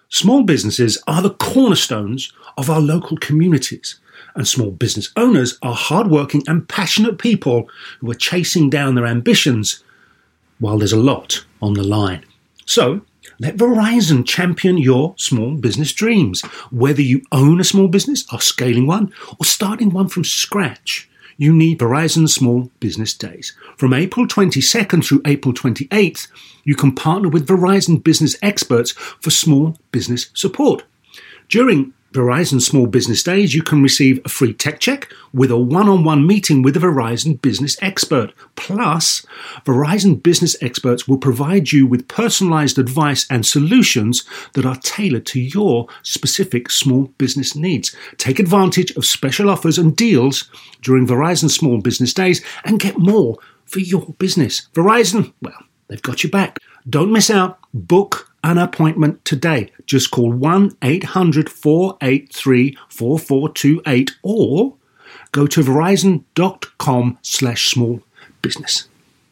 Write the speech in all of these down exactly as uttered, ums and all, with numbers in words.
Small businesses are the cornerstones of our local communities, and small business owners are hardworking and passionate people who are chasing down their ambitions while there's a lot on the line. So, let Verizon champion your small business dreams. Whether you own a small business, are scaling one, or starting one from scratch, you need Verizon Small Business Days. From April twenty-second through April twenty-eighth, you can partner with Verizon business experts for small business support. During Verizon Small Business Days, you can receive a free tech check with a one-on-one meeting with a Verizon business expert. Plus, Verizon business experts will provide you with personalized advice and solutions that are tailored to your specific small business needs. Take advantage of special offers and deals during Verizon Small Business Days and get more for your business. Verizon, well, they've got your back. Don't miss out. Book an appointment today. Just call one eight hundred four eight three four four two eight or go to verizon.com slash small business.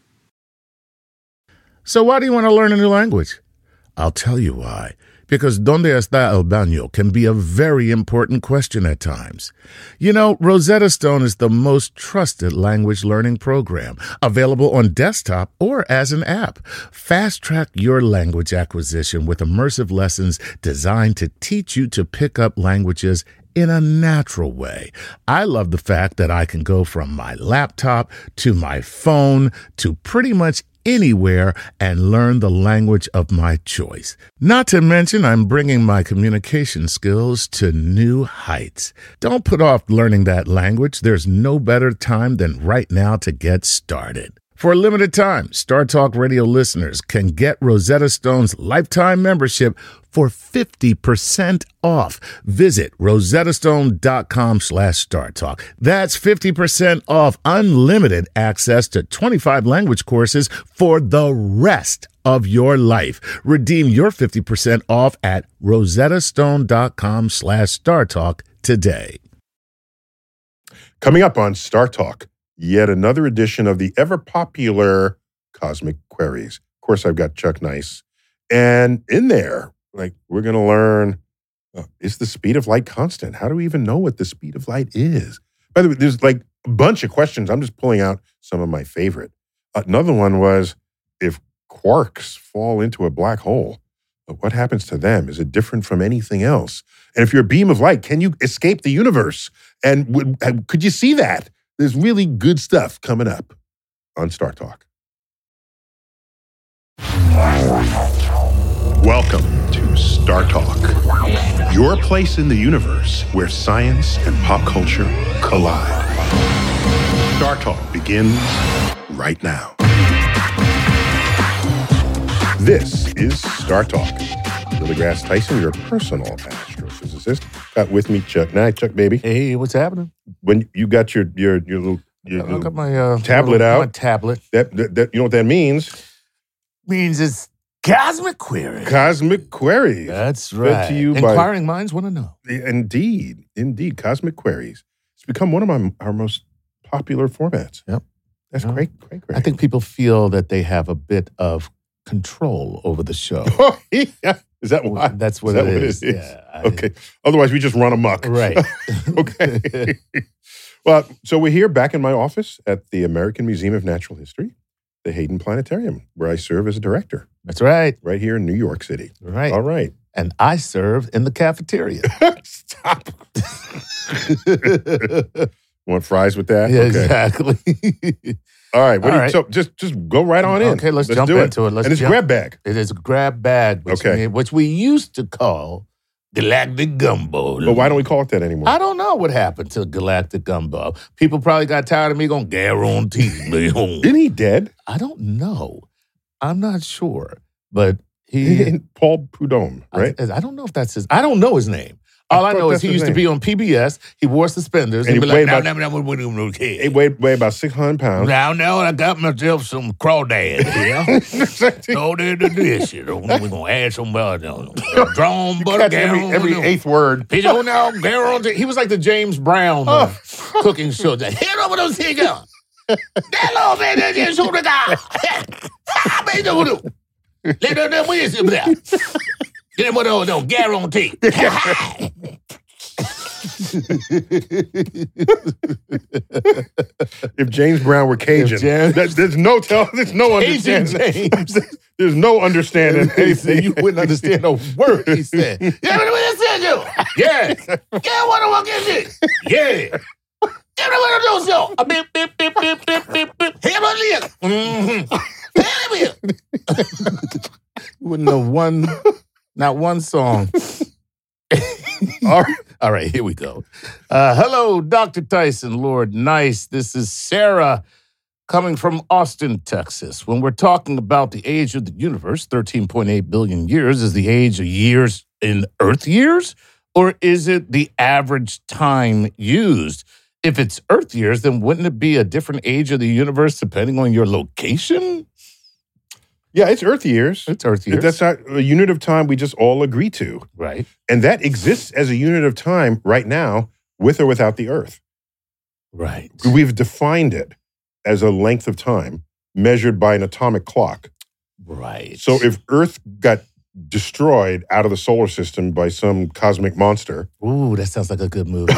So why do you want to learn a new language? I'll tell you why. Because ¿Dónde está el baño? Can be a very important question at times. You know, Rosetta Stone is the most trusted language learning program, available on desktop or as an app. Fast-track your language acquisition with immersive lessons designed to teach you to pick up languages in a natural way. I love the fact that I can go from my laptop to my phone to pretty much anywhere and learn the language of my choice. Not to mention, I'm bringing my communication skills to new heights. Don't put off learning that language. There's no better time than right now to get started. For a limited time, Star Talk Radio listeners can get Rosetta Stone's lifetime membership for fifty percent off. Visit rosettastone.com slash StarTalk. That's fifty percent off unlimited access to twenty-five language courses for the rest of your life. Redeem your fifty percent off at rosettastone.com slash StarTalk today. Coming up on Star Talk, yet another edition of the ever-popular Cosmic Queries. Of course, I've got Chuck Nice. And in there, like, we're going to learn, uh, is the speed of light constant? How do we even know what the speed of light is? By the way, there's like a bunch of questions. I'm just pulling out some of my favorite. Uh, another one was, if quarks fall into a black hole, what happens to them? Is it different from anything else? And if you're a beam of light, can you escape the universe? And would, uh, could you see that? There's really good stuff coming up on Star Talk. Welcome to Star Talk, your place in the universe where science and pop culture collide. Star Talk begins right now. This is Star Talk. Billy Grass Tyson, your personal astrophysicist. Got with me Chuck. Night, Chuck, baby. Hey, what's happening? When you got your your your little, your I little got my uh, tablet little, out. My tablet That, that that you know what that means? means it's Cosmic Query. Cosmic Queries. That's Fed right. to you by- Inquiring minds want to know. Indeed, indeed, Cosmic Queries. It's become one of my our most popular formats. Yep. That's Yeah. great, great, great. I think people feel that they have a bit of control over the show. Oh, yeah. Is that why? That's what, Is that it, what is. it is? Yeah, I- Okay. Otherwise, we just run amok. Right. Okay. Well, so we're here back in my office at the American Museum of Natural History, the Hayden Planetarium, where I serve as a director, That's right. right here in New York City. Right. All right. And I serve in the cafeteria. Stop. Want fries with that? Yeah, Okay. exactly. All right. What All do you, right. So just just go right on in. Okay, let's jump do into it. Let's and it's jump. grab bag. It is a grab bag, which, Okay. mean- which we used to call Galactic Gumbo. But why don't we call it that anymore? I don't know what happened to Galactic Gumbo. People probably got tired of me going guarantee. Isn't he dead? I don't know. I'm not sure, but he. Paul Prudhomme, right? I, I don't know if that's his. I don't know his name. All I, I thought know is that's he his used to name. be on P B S. He wore suspenders And and, he be like, weighed now, about- now, now, now, now, now, He weighed, weighed about six hundred pounds. now, now, I got myself some crawdad here. So did the dishes. We're going to add some uh, drawn butter. Catch every, every eighth word. He's on now, guarantee. He was like the James Brown of cooking show. Head over those cigar. That little bit of this who the guy. Let them know there. Get him with no, no guarantee. If James Brown were Cajun, James- that, there's no tell, there's no Cajun understanding. James. There's no understanding anything. You wouldn't understand a word he said. Yeah, what I said you? Yeah. Yeah, what do I get you? Yeah. Yeah, what do I do so? A beep, beep, beep, beep, beep, beep, beep. Hey, I'm You wouldn't know one, not one song. All right. All right, here we go. Uh, hello, Doctor Tyson, Lord Nice. This is Sarah coming from Austin, Texas. When we're talking about the age of the universe, thirteen point eight billion years, is the age of years in Earth years? Or is it the average time used? If it's Earth years, then wouldn't it be a different age of the universe depending on your location? Yeah, it's Earth years. It's Earth years. That's not a unit of time we just all agree to. Right. And that exists as a unit of time right now, with or without the Earth. Right. We've defined it as a length of time measured by an atomic clock. Right. So if Earth got destroyed out of the solar system by some cosmic monster, Ooh, that sounds like a good movie.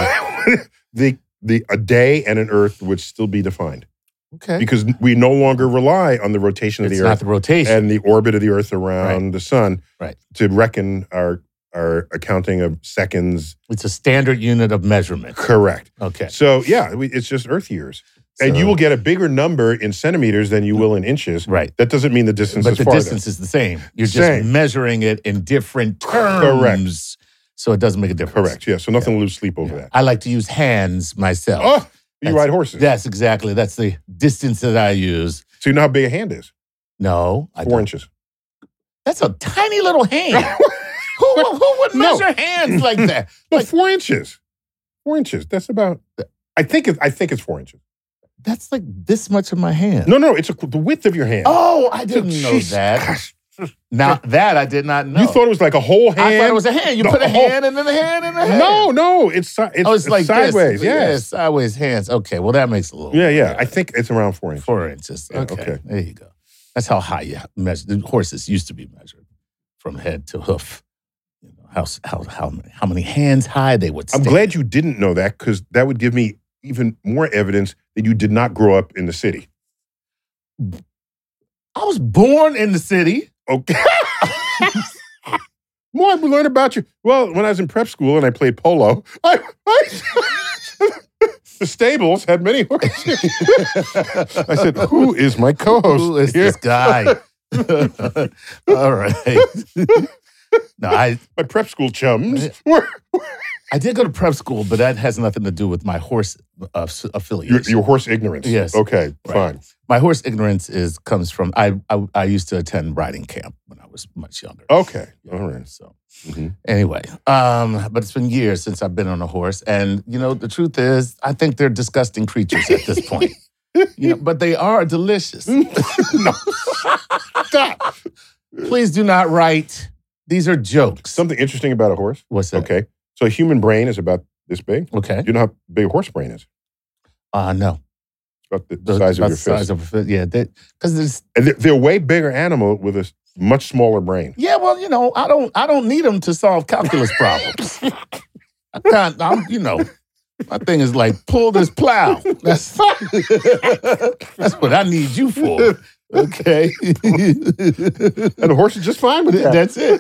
the the a day and an Earth would still be defined. Okay. Because we no longer rely on the rotation of It's the not Earth the rotation. and the orbit of the Earth around Right. the sun Right. to reckon our our accounting of seconds. It's a standard unit of measurement. Correct. Okay. So yeah, we, it's just Earth years. And So- you will get a bigger number in centimeters than you will in inches. Right. That doesn't mean the distance But is the farther. distance is the same. You're just Same. measuring it in different terms. Correct. So it doesn't make a difference. Correct. Yeah. So nothing to lose sleep over that. I like to use hands myself. Oh, you That's- ride horses. That's exactly. That's the distance that I use. So you know how big a hand is? No, I Four don't. inches. That's a tiny little hand. who, who would No. measure hands like that? No, Like, four inches. Four inches. That's about. I think it, I think it's four inches. that's like this much of my hand. No, no, it's a, the width of your hand. Oh, I didn't know Jesus that. Christ. Now that I did not know. You thought it was like a whole hand? I thought it was a hand. You The put a whole- hand and then a hand and a hand. No, no, it's si- it's, oh, it's like sideways. this. Yes. sideways hands. Okay, well that makes a little. Yeah, yeah. I think it's around four inches. Four inches. Yeah, Okay. okay. There you go. That's how high you measure. The horses used to be measured from head to hoof. You know how how how many, how many hands high they would. I'm stand. glad you didn't know that because that would give me even more evidence that you did not grow up in the city. I was born in the city. Okay. More we learned about you. Well, when I was in prep school and I played polo, I, I the stables had many horses. I said, "Who is my co-host? Who is here?" this guy? All right. No, I My prep school chums were I did go to prep school, but that has nothing to do with my horse uh, s- your, affiliation. your horse ignorance. Yes. Okay, Right. fine. My horse ignorance is comes from I, I I used to attend riding camp when I was much younger. Okay, Yeah, all right. So Mhm. anyway, um, but it's been years since I've been on a horse, and you know the truth is, I think they're disgusting creatures at this point. You know, but they are delicious. No. Stop. Please do not write. These are jokes. Something interesting about a horse. What's that? Okay, so a human brain is about this big. Okay. You know how big a horse brain is? Uh no. It's about the The- size of about your the size fist. of a fist. Yeah, because there's And they're, they're a way bigger animal with a s- much smaller brain. yeah. Well, you know, I don't I don't need them to solve calculus problems. I can't. I'm you know. My thing is like pull this plow. That's that's what I need you for. Okay. And the horse is just fine with that. That's it.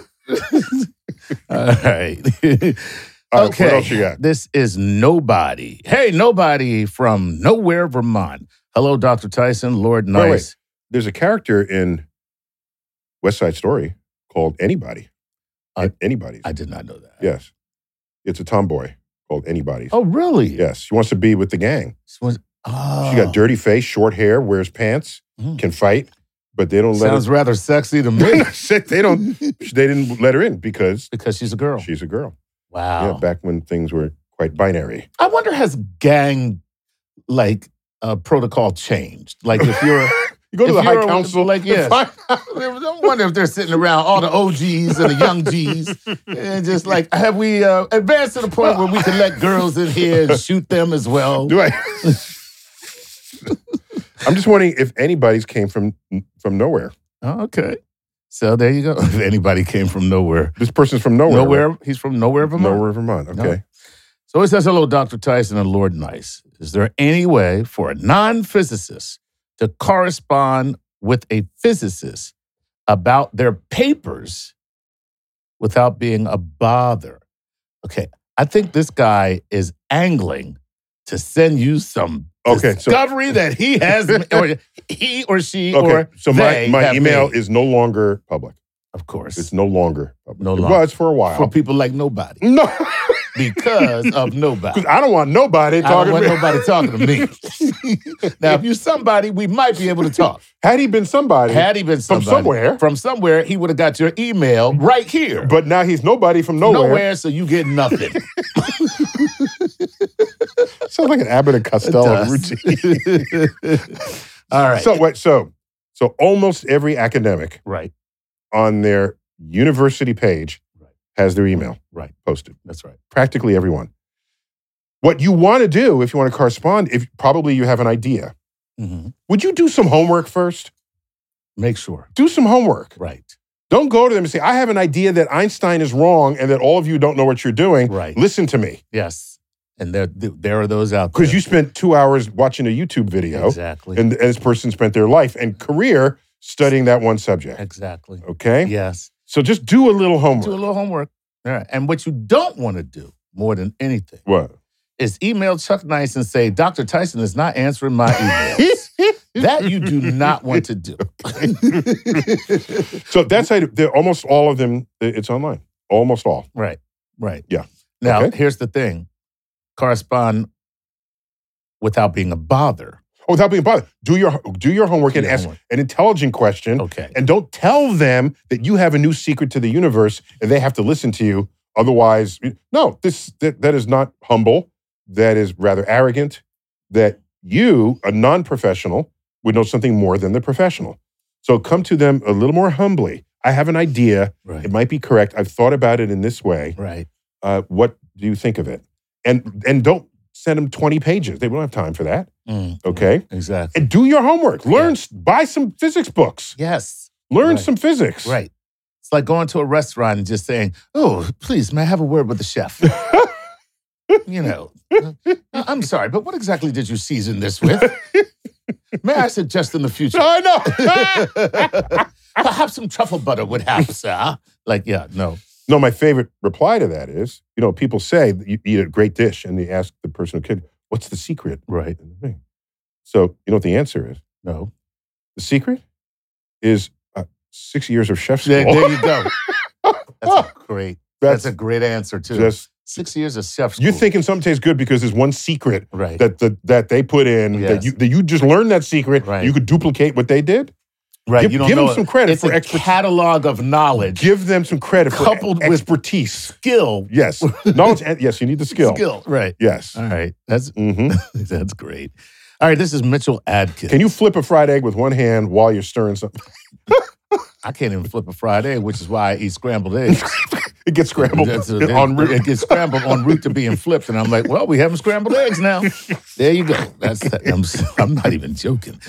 All right. All right, okay. What else you got? This is Nobody. Hey, Nobody from Nowhere, Vermont. Hello, Doctor Tyson. Lord Wait, wait. Nice. There's a character in West Side Story called Anybody. Uh, Anybody's. I did not know that. Yes. It's a tomboy called Anybody's. Oh, really? Yes. She wants to be with the gang. This was- oh. She got dirty face, short hair, wears pants, Mm. can fight, but they don't let Sounds rather sexy to me her. they don't. They didn't let her in because because she's a girl. she's a girl. Wow. Yeah, back when things were quite binary. I wonder has gang like uh, protocol changed? Like if you're You go to If the High you're a- Council, like, and yes. find out- I wonder if they're sitting around all the O Gs and the young Gs and just like, have we uh, advanced to the point where we can let girls in here and shoot them as well? Do I? I'm just wondering if anybody's came from from nowhere. Oh, okay. So there you go. If anybody came from nowhere. This person's from nowhere. Nowhere. Right? He's from nowhere, Vermont. Nowhere, Vermont. Okay. No. So he says, hello, Doctor Tyson and Lord Nice. Is there any way for a non-physicist to correspond with a physicist about their papers without being a bother? Okay, I think this guy is angling to send you some okay, discovery so, that he has, or he or she okay, or so my, they my have email made. is no longer public. Of course. It's no longer public. No it longer. was for a while. For people like nobody. No. Because of nobody. Because I don't want nobody I talking don't want to me. nobody talking to me. Now, if you're somebody, we might be able to talk. Had he been somebody. Had he been somebody. From somewhere. From somewhere, he would have got your email right here. But now he's nobody from nowhere. Nowhere, so you get nothing. Sounds like an Abbott and Costello routine. All right. So, wait, so, so almost every academic right. on their university page right. has their email right. posted. That's right. Practically everyone. What you want to do, if you want to correspond, if probably you have an idea, mm-hmm. would you do some homework first? Make sure. Do some homework. Right. Don't go to them and say, I have an idea that Einstein is wrong and that all of you don't know what you're doing. Right. Listen to me. Yes. And there, there are those out there. Because you spent two hours watching a YouTube video. Exactly. And, and this person spent their life and career studying that one subject. Exactly. Okay? Yes. So just do a little homework. Do a little homework. All right. And what you don't want to do more than anything What? is email Chuck Nice and say, Doctor Tyson is not answering my emails. That you do not want to do. So that's how, they're almost all of them, it's online. Almost all. Right. Right. Yeah. Now, Okay. here's the thing. Correspond without being a bother. Oh, without being bothered. Do your do your homework Do and your ask homework. an intelligent question. Okay. And don't tell them that you have a new secret to the universe and they have to listen to you. Otherwise, no, this that, that is not humble. That is rather arrogant. That you, a non-professional, would know something more than the professional. So come to them a little more humbly. I have an idea. Right. It might be correct. I've thought about it in this way. Right. Uh, what do you think of it? And and don't send them twenty pages. They don't have time for that. Mm, Okay? exactly. And do your homework. Learn, Yeah. buy some physics books. Yes. Learn Right. some physics. Right. It's like going to a restaurant and just saying, oh, please, may I have a word with the chef? You know, uh, I'm sorry, but what exactly did you season this with? May I suggest in the future? I know. Perhaps some truffle butter would help, sir. Like, yeah, no. No, my favorite reply to that is, you know, people say that you eat a great dish and they ask the person who kid, what's the secret? Right. So you know what the answer is? No. The secret is uh, six years of chef school. There, there you go. That's a great, that's, That's a great answer, too. Just, Six years of chef school. you're thinking something tastes good because there's one secret Right. that the, that they put in Yes. that you that you just learned that secret. Right. You could duplicate what they did. Right. Give, you don't give know them some it. credit It's for a expertise. catalog of knowledge. Give them some credit Coupled for with- expertise. Skill. Yes. Knowledge and yes, you need the skill. Skill. Right. Yes. All right. That's hmm that's great. All right. This is Mitchell Adkins. Can you flip a fried egg with one hand while you're stirring something? I can't even flip a fried egg, which is why I eat scrambled eggs. It gets scrambled That's a- en route. It gets scrambled en route to being flipped, and I'm like, well, we having scrambled eggs now. There you go. That's I'm, I'm not even joking.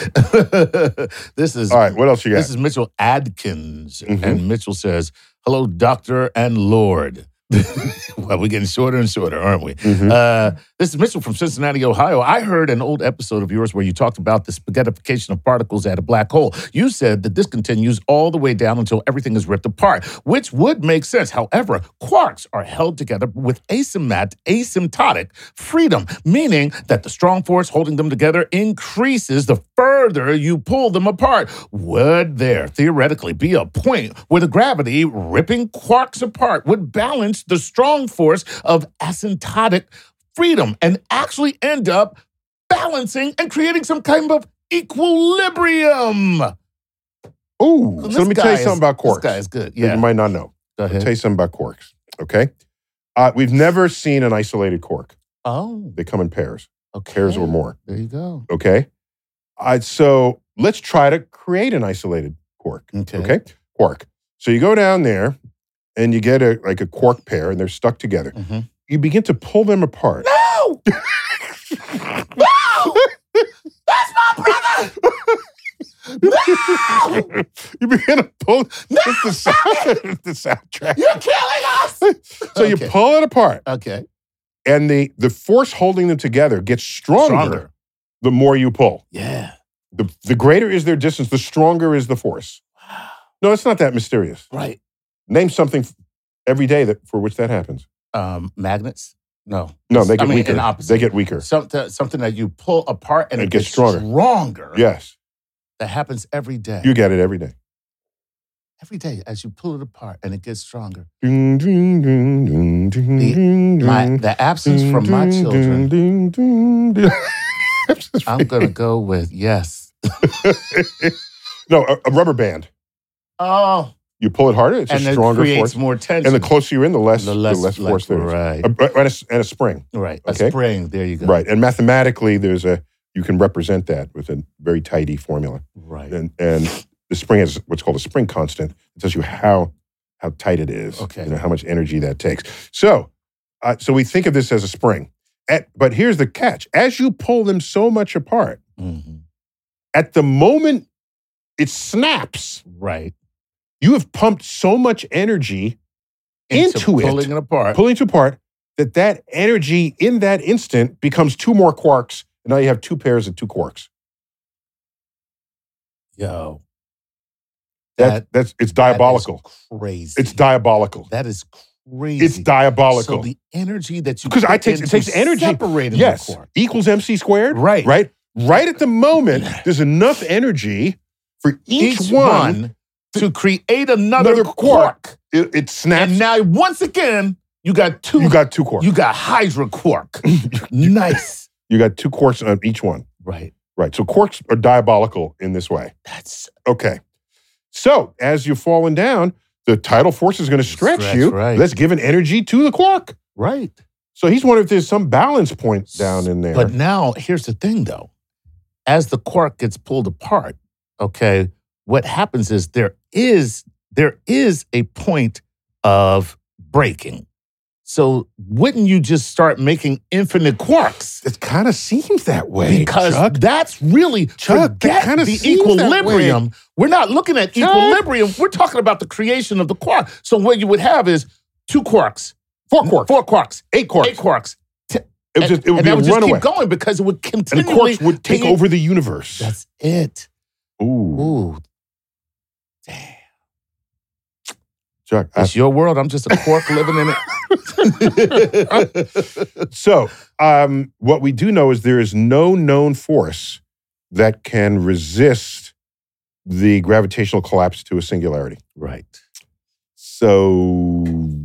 This is All right, what else you got? This is Mitchell Adkins, Mhm. and Mitchell says, "Hello, Doctor and Lord." Well, we're getting shorter and shorter, aren't we? Mhm. Uh, this is Mitchell from Cincinnati, Ohio. I heard an old episode of yours where you talked about the spaghettification of particles at a black hole. You said that this continues all the way down until everything is ripped apart, which would make sense. However, quarks are held together with asymptotic, asymptotic freedom, meaning that the strong force holding them together increases the further you pull them apart. Would there theoretically be a point where the gravity ripping quarks apart would balance the strong force of asymptotic freedom and actually end up balancing and creating some kind of equilibrium? Ooh, This so let me tell guy you is- something about quarks. This guy is good. that you Yeah. might not know. Go I'll ahead. tell you something about quarks, okay? Uh, we've never seen an isolated quark. Oh, They come in pairs, okay. pairs or more, There you go. okay? Uh, so let's try to create an isolated quark, Okay. okay? Quark. So you go down there and you get a like a quark pair and they're stuck together. Mhm. You begin to pull them apart. No! No! That's my brother! No! You begin to pull no! the, sound, the soundtrack. You're killing us! So Okay. you pull it apart, Okay. and the, the force holding them together gets stronger, Stronger. the more you pull. Yeah. The, the greater is their distance, the stronger is the force. Wow. No, it's not that mysterious. Right. Name something every day that for which that happens. Um, magnets? No. No, they I get mean, weaker. an opposite. They get weaker. Something, something that you pull apart and It it, gets gets stronger. stronger. Yes, That happens every day. you get it every day. every day as you pull it apart and it gets stronger. Ding, ding, ding, ding, ding, The- ding, My, ding, the absence from my ding, children, ding, ding, ding. I'm going to go with yes. No, a, a rubber band. Oh, You pull it harder, it's and a it stronger creates force. more tension. And the closer you're in, the less, The the less, less, like, force there is. right. A, and, a, and a spring. Right. Okay. A spring. There you go. Right. And mathematically, there's a you can represent that with a very tidy formula. Right. And and the spring is what's called a spring constant. It tells you how how tight it is. Okay. You know, how much energy that takes. So uh, so we think of this as a spring. At, but here's the catch. As you pull them so much apart, Mhm. at the moment it snaps, Right. you have pumped so much energy into it, pulling it apart. pulling it apart, that that energy in that instant becomes two more quarks. And now you have two pairs of two quarks. Yo. That, That- that's it's diabolical. That is crazy. It's diabolical. That is crazy. It's diabolical. So the energy that you Because I put take- it into takes energy. separating Yes, the quark. equals mc squared. Right. Right. Right at the moment, there's enough energy for each, Each one. one to create another, Another quark. quark. It, it snaps. And now once again, you got two. you got two quarks. You got hydra quark. Nice. You got two quarks on each one. Right. Right. So quarks are diabolical in this way. That's Okay. So as you're falling down, the tidal force is going to stretch, Stretch, you. right. That's giving energy to the quark. right. So he's wondering if there's some balance point down in there. But now here's the thing though. As the quark gets pulled apart, okay, what happens is there is there is a point of breaking. So wouldn't you just start making infinite quarks? it kind of seems that way. Because Chuck. that's really Chuck, that forget kinda the seems that equilibrium. We're not looking at Chuck. equilibrium. We're talking about the creation of the quark. So what you would have is two quarks, Four quarks. four quarks, Eight quarks. eight quarks. T- It would just, it would and be that a would just runaway. keep going because it would And the continually. quarks would take be- over the universe. That's it. Ooh. Ooh, damn. Chuck. I- It's your world. I'm just a quark living in it. so um, what we do know is there is no known force that can resist the gravitational collapse to a singularity. Right. So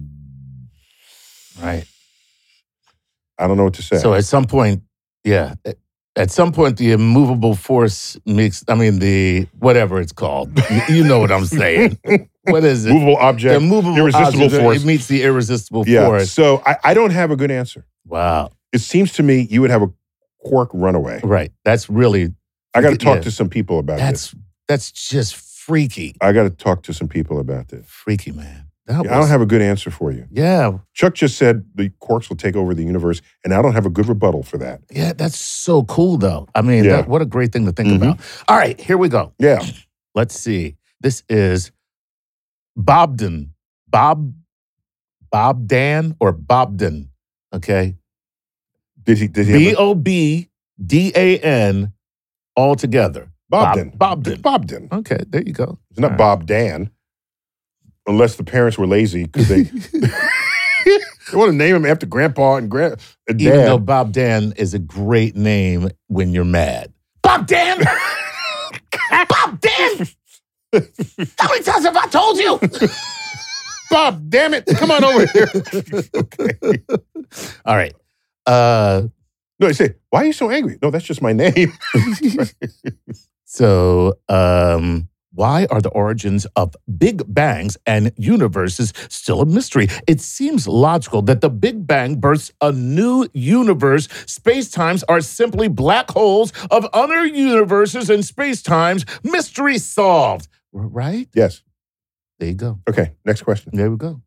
Right. I don't know what to say. So at some point, yeah, at- at some point, the immovable force makes, I mean, the whatever it's called. You- you know what I'm saying. What is it? Movable The object. immovable irresistible object, force. It meets the irresistible Yeah. force. So I, I don't have a good answer. Wow. It seems to me you would have a quark runaway. Right. That's really, I got to talk Yeah. to some people about this. that's that's just freaky. I got to talk to some people about this. Freaky, man. That I don't have a good answer for you. Yeah. Chuck just said the quarks will take over the universe, and I don't have a good rebuttal for that. Yeah, that's so cool, though. I mean, Yeah. that, what a great thing to think Mhm. about. All right, here we go. Yeah. Let's see. This is Bobden. Bob, Bob Dan or Bobden. Okay. Did he? Did he? B have a, O B D A N all together. Bobden. Bob- Bobden. Bobden. Okay, there you go. It's not All right. Bob Dan, unless the parents were lazy because they they want to name him after Grandpa and Grand and Even Dad. though Bob Dan is a great name when you're mad. Bob Dan! Bob Dan! How many times have I told you? Bob, damn it! Come on over here. Okay. All right. Uh, No, they say, why are you so angry? No, that's just my name. so, um, why are the origins of Big Bangs and universes still a mystery? It seems logical that the Big Bang births a new universe. Space-times are simply black holes of other universes and space-times. Mystery solved. Right? Yes. There you go. Okay, next question. There we go.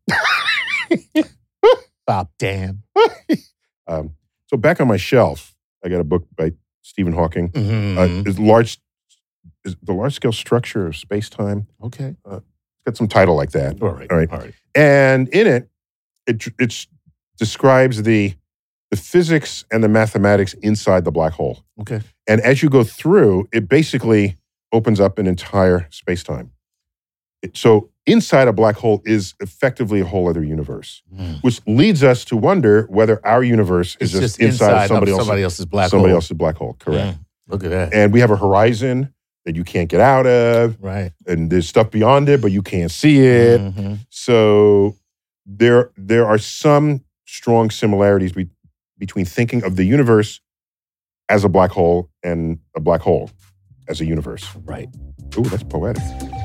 Bob Dan. Um, so back on my shelf, I got a book by Stephen Hawking. Mhm. Uh, it's large, is the large scale structure of space time. Okay. Uh, it's got some title like that. All right. All right. All right. And in it, it it describes the the physics and the mathematics inside the black hole. Okay. And as you go through, it basically opens up an entire space time. So inside a black hole is effectively a whole other universe, Mm. which leads us to wonder whether our universe is It's just, just inside, inside of somebody, of else's, somebody else's black somebody hole. else's black hole. Correct. Mm. Look at that. And we have a horizon that you can't get out of, Right. and there's stuff beyond it, but you can't see it. Mhm. So there, there are some strong similarities be, between thinking of the universe as a black hole and a black hole as a universe. Right. Ooh, that's poetic.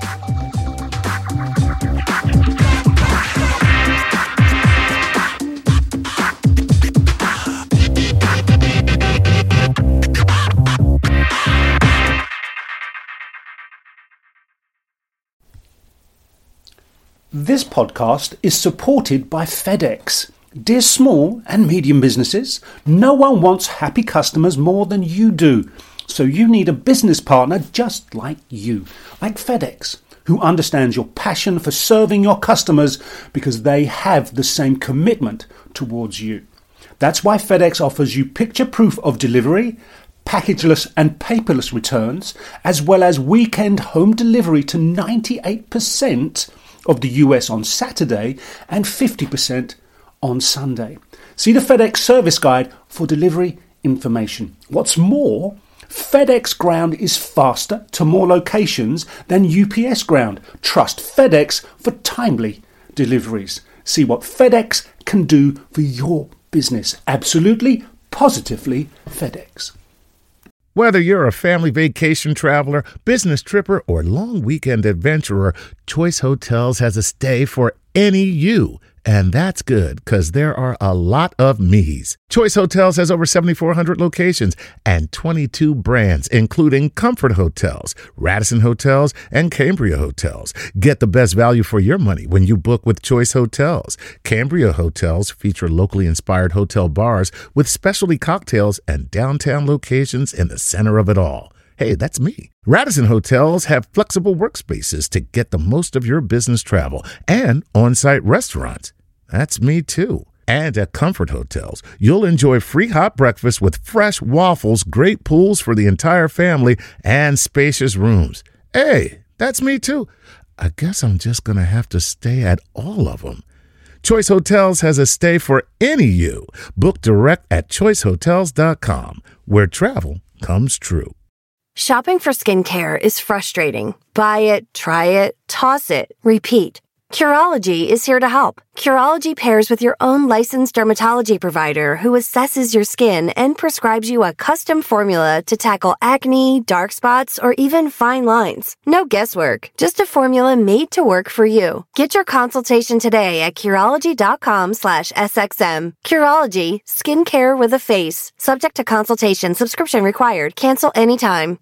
This podcast is supported by FedEx. Dear small and medium businesses, no one wants happy customers more than you do. So you need a business partner just like you, like FedEx, who understands your passion for serving your customers because they have the same commitment towards you. That's why FedEx offers you picture proof of delivery, packageless and paperless returns, as well as weekend home delivery to ninety-eight percent of the U S on Saturday and fifty percent on Sunday. See the FedEx service guide for delivery information. What's more, FedEx Ground is faster to more locations than U P S Ground. Trust FedEx for timely deliveries. See what FedEx can do for your business. Absolutely, positively FedEx. Whether you're a family vacation traveler, business tripper, or long weekend adventurer, Choice Hotels has a stay for any you. And that's good, because there are a lot of me's. Choice Hotels has over seventy-four hundred locations and twenty-two brands, including Comfort Hotels, Radisson Hotels, and Cambria Hotels. Get the best value for your money when you book with Choice Hotels. Cambria Hotels feature locally inspired hotel bars with specialty cocktails and downtown locations in the center of it all. Hey, that's me. Radisson Hotels have flexible workspaces to get the most of your business travel and on-site restaurants. That's me too. And at Comfort Hotels, you'll enjoy free hot breakfast with fresh waffles, great pools for the entire family, and spacious rooms. Hey, that's me too. I guess I'm just going to have to stay at all of them. Choice Hotels has a stay for any you. Book direct at choice hotels dot com, where travel comes true. Shopping for skincare is frustrating. Buy it, try it, toss it, repeat. Curology is here to help. Curology pairs with your own licensed dermatology provider who assesses your skin and prescribes you a custom formula to tackle acne, dark spots, or even fine lines. No guesswork, just a formula made to work for you. Get your consultation today at Curology.com slash SXM. Curology, skincare with a face. Subject to consultation, subscription required. Cancel anytime.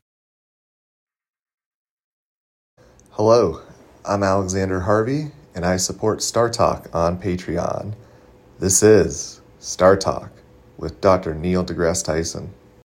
Hello, I'm Alexander Harvey, and I support Star Talk on Patreon. This is Star Talk with Doctor Neil deGrasse Tyson.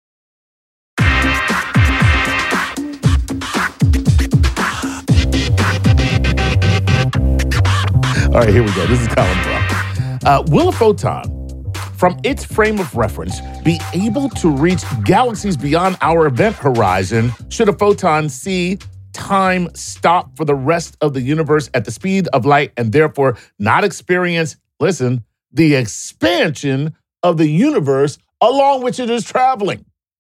All right, here we go. This is Colin Brock. Uh, will a photon, from its frame of reference, be able to reach galaxies beyond our event horizon should a photon see time stop for the rest of the universe at the speed of light and therefore not experience, listen, the expansion of the universe along which it is traveling?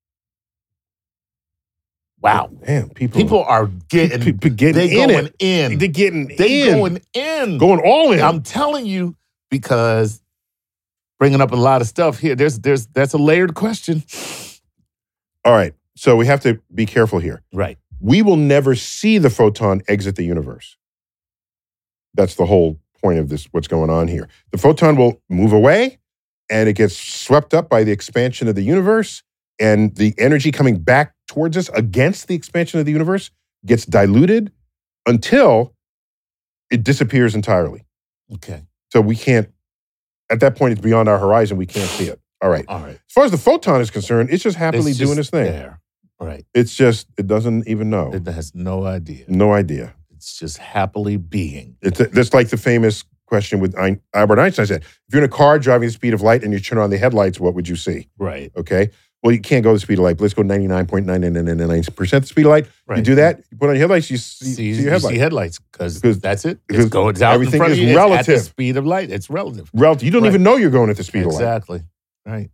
Wow. Man, people, People are getting, people getting they in going it. in. They're getting They in. going in. Going all in. I'm telling you, because bringing up a lot of stuff here, there's, there's, that's a layered question. All right. So we have to be careful here. Right. We will never see the photon exit the universe. That's the whole point of this, what's going on here. The photon will move away, and it gets swept up by the expansion of the universe, and the energy coming back towards us against the expansion of the universe gets diluted until it disappears entirely. Okay. So we can't, at that point, it's beyond our horizon. We can't see it. All right. All right. As far as the photon is concerned, it's just happily It's doing just its thing. there. Right. It's just, it doesn't even know. It has no idea. No idea. It's just happily being. It's that's like the famous question with Ein- Albert Einstein said, if you're in a car driving the speed of light and you turn on the headlights, what would you see? Right. Okay. Well, you can't go the speed of light, but let's go ninety-nine point nine nine nine nine percent the speed of light. Right. You do that, you put on your headlights, you see, See, see you your headlights. see headlights because Because- that's it. because It's going out everything in front is of you. It's at the relative. speed of light. It's relative. Relative. You don't Right. even know you're going at the speed of light. Exactly. Right.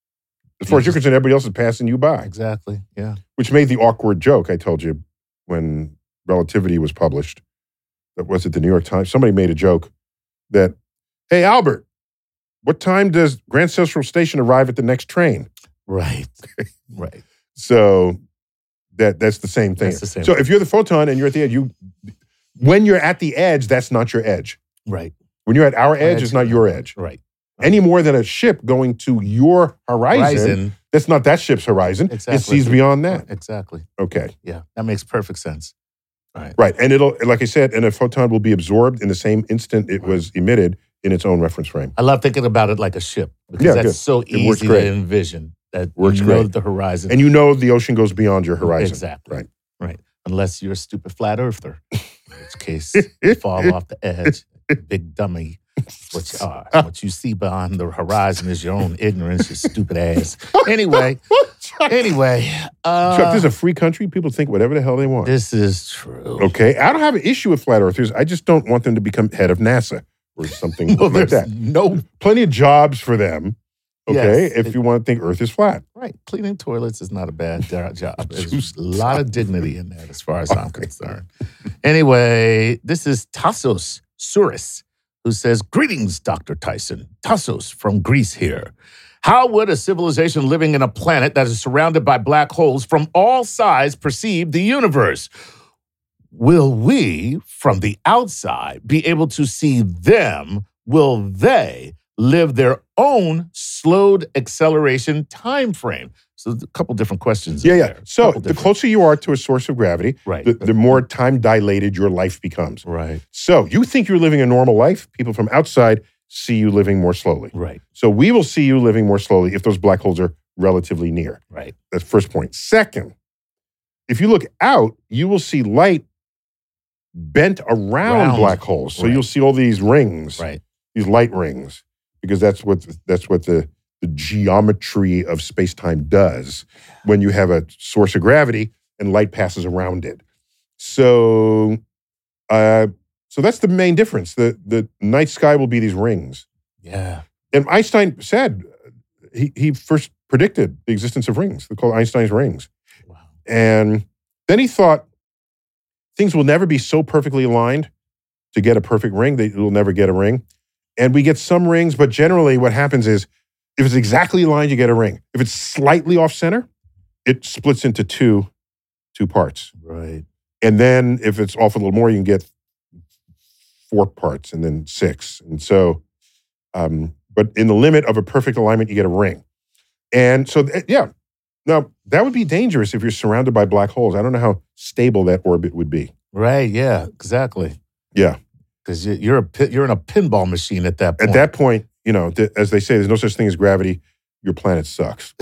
As far as you're You just- concerned, everybody else is passing you by, Exactly. Yeah. which made the awkward joke I told you when Relativity was published. That was it the New York Times. Somebody made a joke that, hey, Albert, what time does Grand Central Station arrive at the next train? Right. Right. So that that's the same thing. That's the same so thing. if you're the photon and you're at the edge, you when you're at the edge, that's not your edge. Right. When you're at our edge, Edge, it's not your edge. Right. Any more than a ship going to your horizon, Horizon. that's not that ship's horizon. Exactly. It sees beyond that. Exactly. Okay. Yeah. That makes perfect sense. Right. Right. And it'll, like I said, and a photon will be absorbed in the same instant it was emitted in its own reference frame. I love thinking about it like a ship because Yeah, that's good. so It works easy great. to envision that Works you know great. that the horizon. And you know the ocean goes beyond your horizon. Exactly. Right. Right. Unless you're a stupid flat earther, in which case you fall off the edge. Big dummy. That's what you are. What you see beyond the horizon is your own ignorance, you stupid ass. Anyway, anyway. Uh, Chuck, this is a free country. People think whatever the hell they want. This is true. Okay. I don't have an issue with flat earthers. I just don't want them to become head of NASA or something Well, like there's that. no Plenty of jobs for them. Okay. Yes. if you want to think Earth is flat. right. Cleaning toilets is not a bad jo- job. There's a lot of dignity in that, as far as I'm concerned. Anyway, this is Tassos Souris, who says, "Greetings, Doctor Tyson. Tassos from Greece here. How would a civilization living in a planet that is surrounded by black holes from all sides perceive the universe? Will we, from the outside, be able to see them? Will they live their own slowed acceleration time frame?" So a couple different questions. Yeah, in yeah. there. So Couple the different- closer you are to a source of gravity, Right. the, the more time dilated your life becomes. Right. So you think you're living a normal life. People from outside see you living more slowly. Right. So we will see you living more slowly if those black holes are relatively near. Right. That's the first point. Second, if you look out, you will see light bent around Round. black holes. So Right. you'll see all these rings, Right. these light rings, because that's what that's what the, the geometry of space-time does when you have a source of gravity and light passes around it. So, uh, so that's the main difference. The the night sky will be these rings. Yeah. And Einstein said he he first predicted the existence of rings. They're called Einstein's rings. Wow. And then he thought things will never be so perfectly aligned to get a perfect ring. They will never get a ring. And we get some rings, but generally what happens is if it's exactly aligned, you get a ring. If it's slightly off center, it splits into two, two parts. Right. And then if it's off a little more, you can get four parts and then six. And so, um, but in the limit of a perfect alignment, you get a ring. And so, th- yeah. Now, that would be dangerous if you're surrounded by black holes. I don't know how stable that orbit would be. Right. Yeah. Exactly. Yeah. Because you're a pi- you're in a pinball machine at that point. At that point, you know, th- as they say, there's no such thing as gravity. Your planet sucks.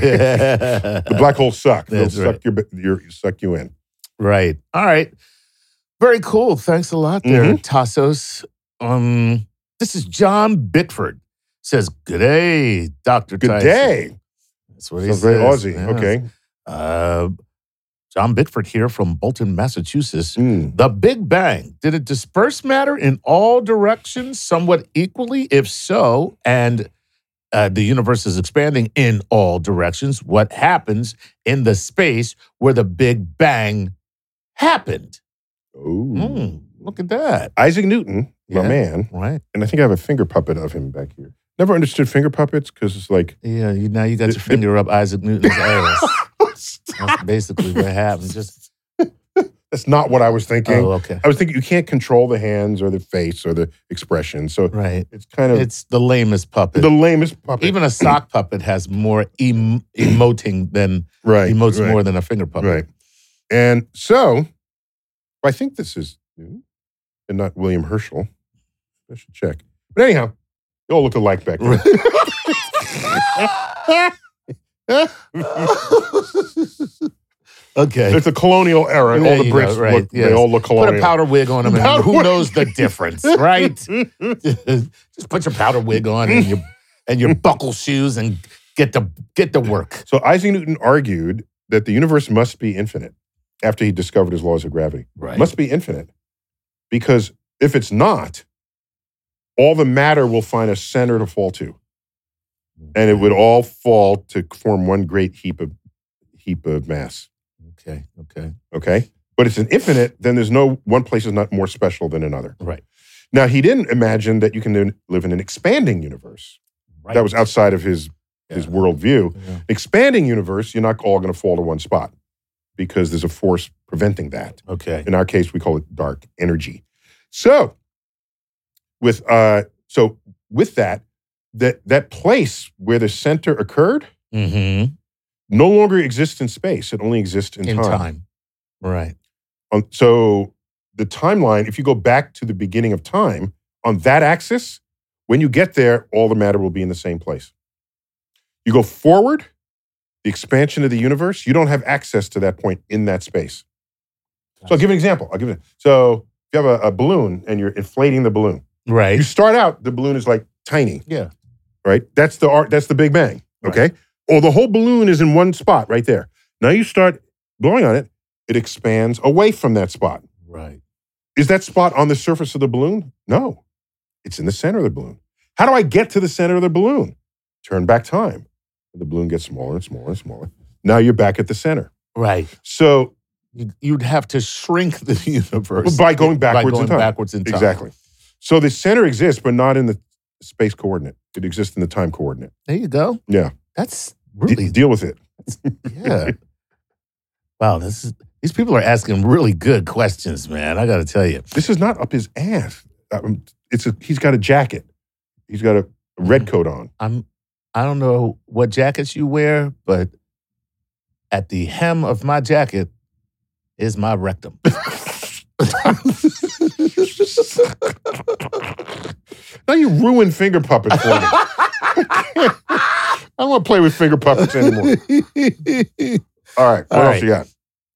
the The black holes suck. They'll That's suck your, your suck you in. Right. All right. Very cool. Thanks a lot there, Mhm. Tassos. Um, this is John Bickford. Says, "Good day, Doctor Good Tyson." day. That's what he Sounds says. very Aussie. Yeah. Okay. Uh, John Bickford here from Bolton, Massachusetts. Mm. The Big Bang, did it disperse matter in all directions somewhat equally? If so, and uh, the universe is expanding in all directions, what happens in the space where the Big Bang happened? Oh. Mm, look at that. Isaac Newton, my Yeah. man, Right. and I think I have a finger puppet of him back here. Never understood finger puppets because it's like, Yeah, you, now you got The- your finger up Isaac Newton's ass. That's basically what happened. Just, that's not what I was thinking. oh, okay. I was thinking you can't control the hands or the face or the expression. So Right. it's kind of It's the lamest puppet. the lamest puppet. Even a sock puppet has more em- emoting than right, emotes right, more than a finger puppet. Right. And so I think this is Newton and not William Herschel. I should check. But anyhow, you all look alike back there. Okay. It's the colonial era. There All the you Brits, go, right, look, yes. they all look colonial. Put a powder wig on them, and Powder who wig. knows the difference, right? Just put your powder wig on and your and your buckle shoes and get to get to work. So Isaac Newton argued that the universe must be infinite after he discovered his laws of gravity. Right. Must be infinite. Because if it's not, all the matter will find a center to fall to. And it would all fall to form one great heap of heap of mass. Okay, okay. Okay? But it's an infinite, then there's no, one place is not more special than another. Right. Now, he didn't imagine that you can live in an expanding universe. Right. That was outside of his, his Yeah. worldview. Yeah. Expanding universe, you're not all going to fall to one spot because there's a force preventing that. Okay. In our case, we call it dark energy. So, with uh, so with that, that that place where the center occurred Mm-hmm. no longer exists in space. It only exists in, In time. time. Right. Um, so the timeline, if you go back to the beginning of time on that axis, when you get there, all the matter will be in the same place. You go forward, the expansion of the universe, you don't have access to that point in that space. So I'll give an example. I'll give it. So if you have a, a balloon and you're inflating the balloon, Right. you start out, the balloon is like tiny, Yeah. right? That's the art. That's the Big Bang. Okay. Right. Or the whole balloon is in one spot right there. Now you start blowing on it, it expands away from that spot. Right. Is that spot on the surface of the balloon? No. It's in the center of the balloon. How do I get to the center of the balloon? Turn back time. The balloon gets smaller and smaller and smaller. Now you're back at the center. Right. So You'd- You'd have to shrink the universe by going backwards by going in time. backwards in time. Exactly. So the center exists, but not in the space coordinate. It exists in the time coordinate. There you go. Yeah. That's De- really deal with it. yeah. Wow. This is these people are asking really good questions, man. I got to tell you. This is not up his ass. Um, it's a, he's got a jacket. He's got a red coat on. I'm. I don't know what jackets you wear, but at the hem of my jacket is my rectum. Now you ruined finger puppets for me. I don't want to play with finger puppets anymore. All right. What All else right. you got?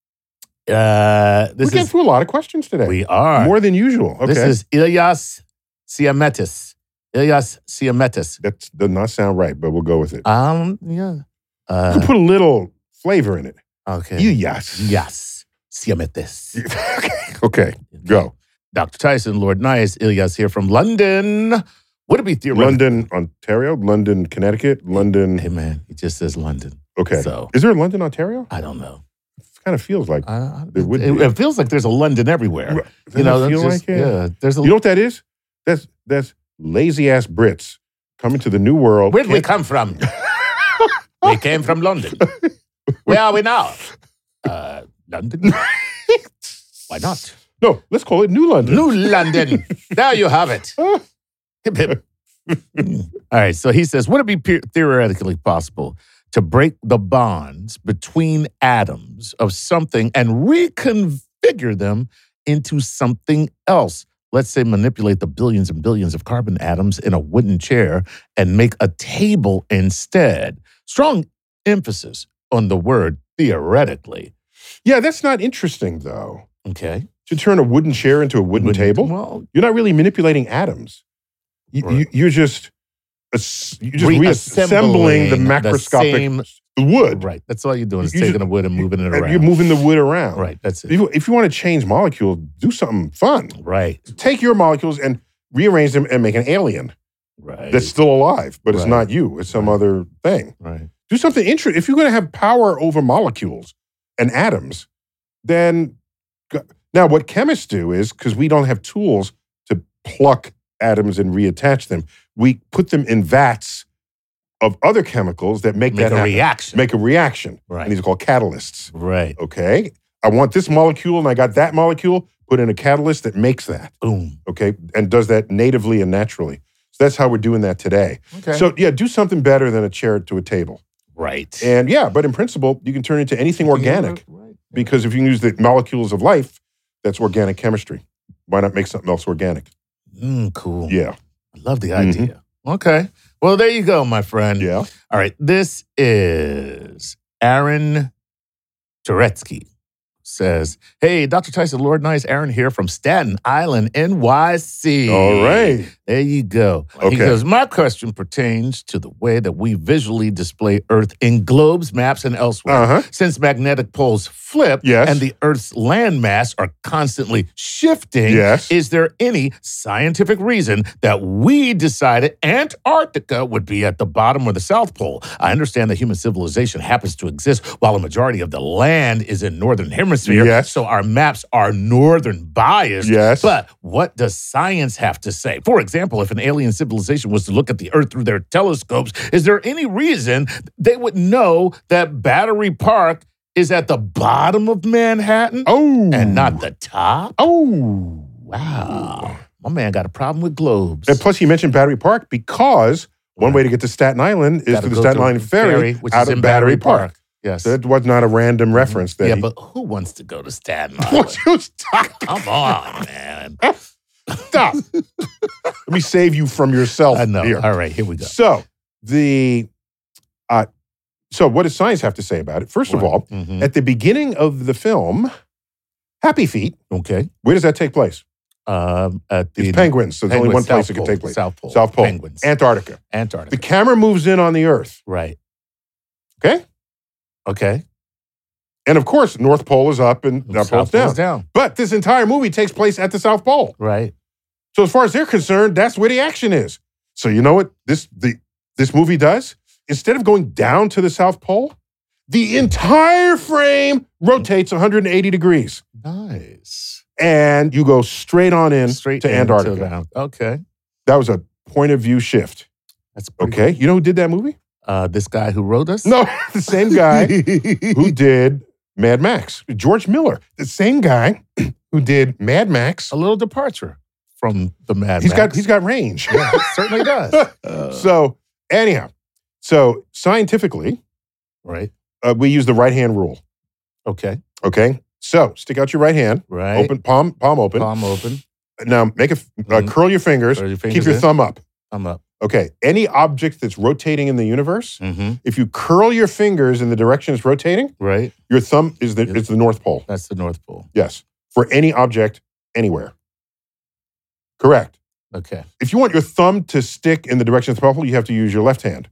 Uh, this We're getting is through a lot of questions today. we are. More than usual. Okay. This is Ilyas Siametis. Ilyas Siametis. That does not sound right, but we'll go with it. Um. Yeah. you Uh, can put a little flavor in it. okay. Yes. Yes. Siametis. okay. Okay. Go. Doctor Tyson, Lord Nice, Ilyas here from London. Would it be theoretical? London, Ontario, London, Connecticut, London. Hey, man, he just says London. Okay. So, Is there a London, Ontario? I don't know. It kind of feels like. I, I, There would it, be. it feels like there's a London everywhere. Does You know, it that's feel just, like it? yeah. There's a. You know what that is? That's that's lazy ass Brits coming to the new world. Where did we Can't- come from? We came from London. Where are we now? Uh, London. Why not? No, let's call it New London. New London. There you have it. Hip, hip. All right. So he says, would it be pe- theoretically possible to break the bonds between atoms of something and reconfigure them into something else? Let's say manipulate the billions and billions of carbon atoms in a wooden chair and make a table instead. Strong emphasis on the word theoretically. Yeah, that's not interesting though. Okay. To turn a wooden chair into a wooden, table, Well, you're not really manipulating atoms. You, Right. you, you're just ass- you're just Reassembling reassembling the the macroscopic same- the wood. right. That's all you're doing is You taking just- the wood and moving it And around. You're moving the wood around. Right. That's it. If you, if you want to change molecules, do something fun. Right. Take your molecules and rearrange them and make an alien Right. that's still alive, but it's Right. not you. It's some Right. other thing. right. Do something interesting. If you're going to have power over molecules and atoms, then go- now what chemists do is, because we don't have tools to pluck atoms and reattach them, we put them in vats of other chemicals that make, Make that a happen. reaction. Make a reaction. Right. And these are called catalysts. Right. Okay. I want this molecule and I got that molecule, put in a catalyst that makes that. Boom. Okay. And does that natively and naturally. So that's how we're doing that today. Okay. So yeah, do something better than a chair to a table. right. And yeah, but in principle, you can turn it into anything organic. Right. Because if you can use the molecules of life, that's organic chemistry. Why not make something else organic? Mm, cool. Yeah. I love the idea. Okay. Well, there you go, my friend. Yeah. All right. This is Aaron Turetsky says, hey, Doctor Tyson, Lord Nice, Aaron here from Staten Island, N Y C. All right. There you go. Okay. He goes, my question pertains to the way that we visually display Earth in globes, maps, and elsewhere. Uh-huh. Since magnetic poles flip Yes. and the Earth's landmass are constantly shifting, Yes. is there any scientific reason that we decided Antarctica would be at the bottom or the South Pole? I understand that human civilization happens to exist while a majority of the land is in northern hemisphere, Yes. so our maps are northern biased. Yes. But what does science have to say? For example, if an alien civilization was to look at the Earth through their telescopes, is there any reason they would know that Battery Park is at the bottom of Manhattan Oh. and not the top? Oh. Wow. My man got a problem with globes. And plus, he mentioned Battery Park because one way to get to Staten Island is Gotta through the go Staten through Island Ferry, which out is of in Battery, Battery Park. Park. Yes. So that was not a random reference. That yeah, he, but who wants to go to Staten Island? Come on, man. Stop. Let me save you from yourself I know. here. All right, here we go. So the uh, so what does science have to say about it? First of all, Mhm. at the beginning of the film, Happy Feet, Okay. where does that take place? Um, at the It's penguins. So there's only Penguins, one place South it can Pole, take place. South Pole. South Pole. Penguins. Antarctica. Antarctica. The camera moves in on the Earth. right. Okay? Okay. And of course, North Pole is up and South Pole's South down. Pole's down. But this entire movie takes place at the South Pole. Right. So as far as they're concerned, that's where the action is. So you know what this the this movie does? Instead of going down to the South Pole, the entire frame rotates one hundred eighty degrees. Nice. And you go straight on in Straight to into Antarctica. the- Okay. That was a point of view shift. That's pretty Okay. You know who did that movie? cool. Uh, this guy who wrote us? No, the same guy who did Mad Max. George Miller. The same guy who did Mad Max. A little departure from the Mad He's Max. got he's got range. Yeah, certainly does. Uh, So anyhow, so scientifically, right. uh, we use the right hand rule. Okay. Okay, so stick out your right hand, Right. open palm, palm open. Palm open. Now make a uh, Mhm. curl your fingers. Curl your Keep fingers your in. thumb up. I'm up. Okay, any object that's rotating in the universe, Mm-hmm. if you curl your fingers in the direction it's rotating, Right. your thumb is the Yes. is the North Pole. That's the North Pole. Yes, for any object anywhere. Correct. Okay. If you want your thumb to stick in the direction of the South Pole, you have to use your left hand.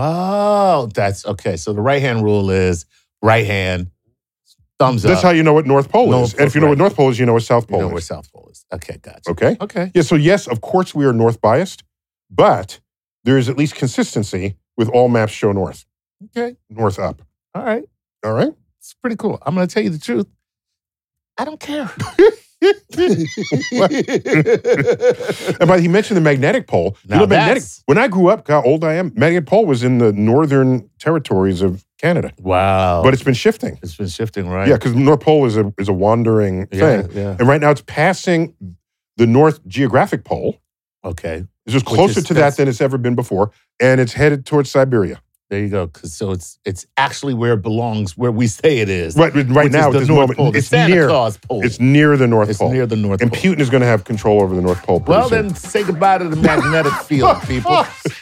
Oh, that's okay. So the right hand rule is right hand, thumbs That's up. how you know what North Pole North is. And if you know Pole, what North Pole is, you know what South you Pole know is. where South Pole is. Okay, gotcha. Okay. Okay. Yeah, so yes, of course we are north biased, but there is at least consistency with all maps show north. Okay. North up. All right. All right? It's pretty cool. I'm going to tell you the truth. I don't care. And by he mentioned the magnetic pole. Now you know, magnetic. that's- When I grew up, how old I am, magnetic pole was in the northern territories of Canada. Wow. But it's been shifting. it's been shifting, right? Yeah, because North Pole is a is a wandering Yeah, thing. yeah. And right now it's passing the North geographic pole. Okay. It's just Which closer is- to that's- that than it's ever been before. And it's headed towards Siberia. There you go. 'Cause so it's it's actually where it belongs, where we say it is. Right, right which now is at the this North moment, Pole, the it's Santa near Claus pole. it's near the North It's Pole. near the North and Pole. Putin is going to have control over the North Pole. pretty Well, soon. then say goodbye to the magnetic field, people.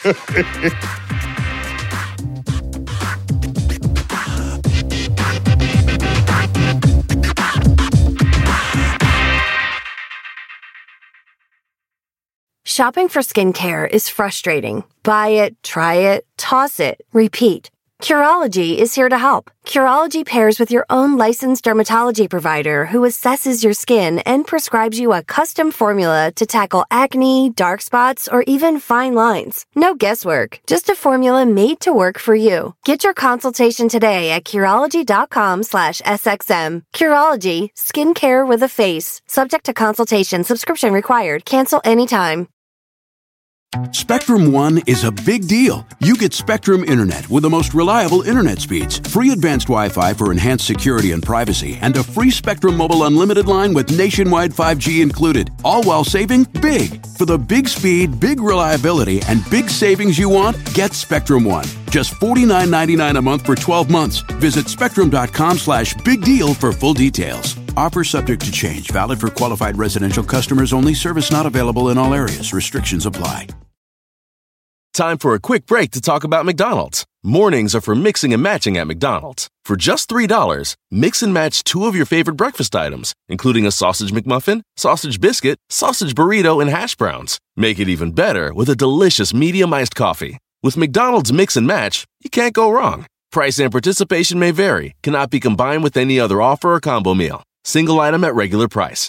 Shopping for skincare is frustrating. Buy it, try it, toss it, repeat. Curology is here to help. Curology pairs with your own licensed dermatology provider who assesses your skin and prescribes you a custom formula to tackle acne, dark spots, or even fine lines. No guesswork, just a formula made to work for you. Get your consultation today at Curology.com slash SXM. Curology, skincare with a face. Subject to consultation, subscription required. Cancel anytime. Spectrum One is a big deal. You get Spectrum Internet with the most reliable internet speeds, free advanced Wi-Fi for enhanced security and privacy, and a free Spectrum Mobile Unlimited line with nationwide five G included, all while saving big. For the big speed, big reliability, and big savings you want, get Spectrum One. Just forty-nine ninety-nine a month for twelve months. Visit spectrum.com slash big deal for full details. Offer subject to change. Valid for qualified residential customers only. Service not available in all areas. Restrictions apply. Time for a quick break to talk about McDonald's. Mornings are for mixing and matching at McDonald's. For just three dollars, mix and match two of your favorite breakfast items, including a sausage McMuffin, sausage biscuit, sausage burrito, and hash browns. Make it even better with a delicious medium iced coffee. With McDonald's Mix and Match, you can't go wrong. Price and participation may vary, cannot be combined with any other offer or combo meal. Single item at regular price.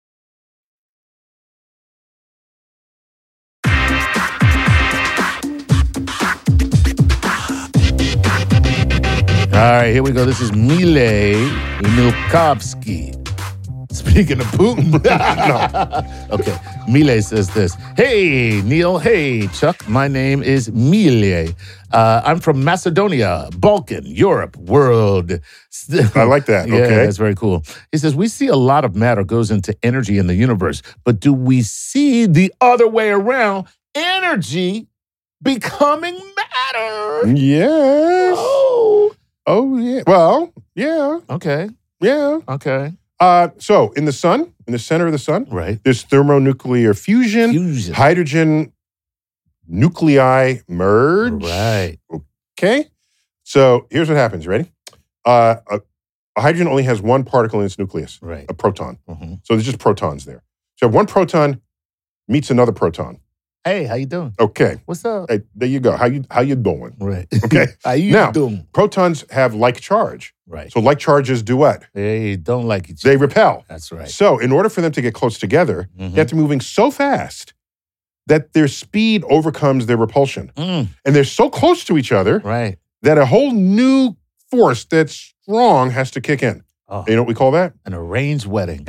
All right, here we go. This is Mile Milkovsky. Speaking of Putin. no. Okay, Mile says this. Hey, Neil. Hey, Chuck. My name is Mile. Uh, I'm from Macedonia, Balkan, Europe, world. I like that. Yeah, okay. that's very cool. He says, we see a lot of matter goes into energy in the universe, but do we see the other way around, energy becoming matter? Yes. Oh. Oh, yeah. Well, yeah. Okay. Yeah. Okay. Uh, so, in the sun, in the center of the sun, Right. there's thermonuclear fusion. Fusion. Hydrogen nuclei merge. Right. Okay. So, here's what happens. Ready? Uh, a, a hydrogen only has one particle in its nucleus, Right. a proton. Mm-hmm. So, there's just protons there. So, one proton meets another proton. Hey, how you doing? Okay. What's up? Hey, there you go. How you how you doing? Right. Okay. How you Now, doing? Protons have like charge. Right. So like charges do what? They don't like each They other. repel. That's right. So in order for them to get close together, Mhm. they have to be moving so fast that their speed overcomes their repulsion. Mm, And they're so close to each other right. that a whole new force that's strong has to kick in. Oh, You know what we call that? an arranged wedding.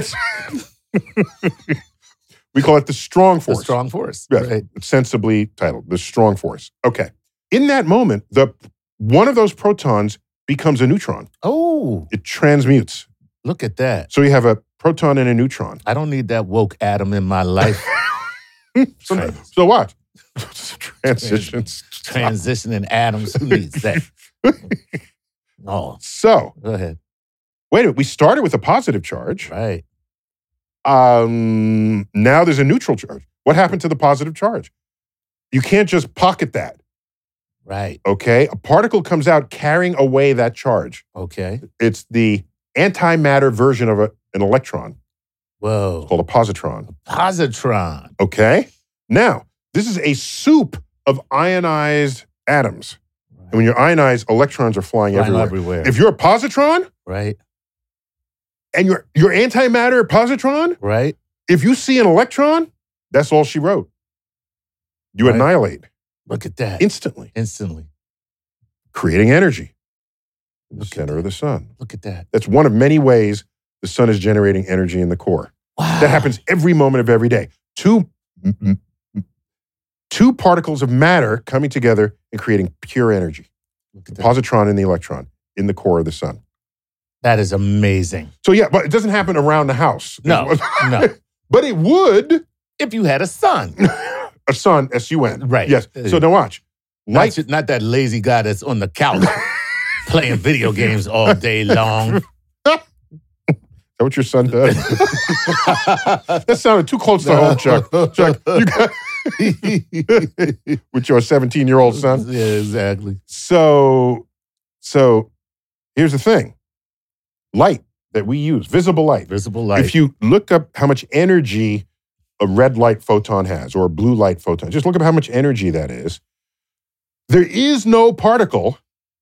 We call it the strong The force. strong force. Yes, Right. it's sensibly titled, the strong force. Okay. In that moment, the one of those protons becomes a neutron. Oh, It transmutes. look at that. So you have a proton and a neutron. I don't need that woke atom in my life. So, Trans- so what? Transitions. Transitioning atoms. Who needs that? Oh, So, go ahead. wait a minute. We started with a positive charge. Right. Um, now there's a neutral charge. What happened to the positive charge? You can't just pocket that, Right. okay? A particle comes out carrying away that charge. Okay. It's the antimatter version of a, an electron Whoa. called a positron, Positron. okay? Now, this is a soup of ionized atoms. And when you're ionized, electrons are flying, Flying everywhere. everywhere. If you're a positron Right. and you're, you're antimatter positron, Right. if you see an electron, that's all she wrote. You Right. annihilate Look at that. instantly, Instantly. creating energy in the Look at center of the sun. Look at that. That's one of many ways the sun is generating energy in the core. Wow. That happens every moment of every day. Two, m- m- two particles of matter coming together and creating pure energy. Look The at that. positron and the electron in the core of the sun. That is amazing. So yeah, but it doesn't happen around the house. No, no. But it would. If you had a son. A sun, S U N. Right. Yes. So now watch. Not, Light. ju- not that lazy guy that's on the couch playing video games all day long. Is that what your son does? That sounded too close to home, Chuck. Chuck, you got with your seventeen-year-old son. Yeah, exactly. So, so here's the thing: light that we use, visible light. Visible light. If you look up how much energy a red light photon has or a blue light photon, just look up how much energy that is. There is no particle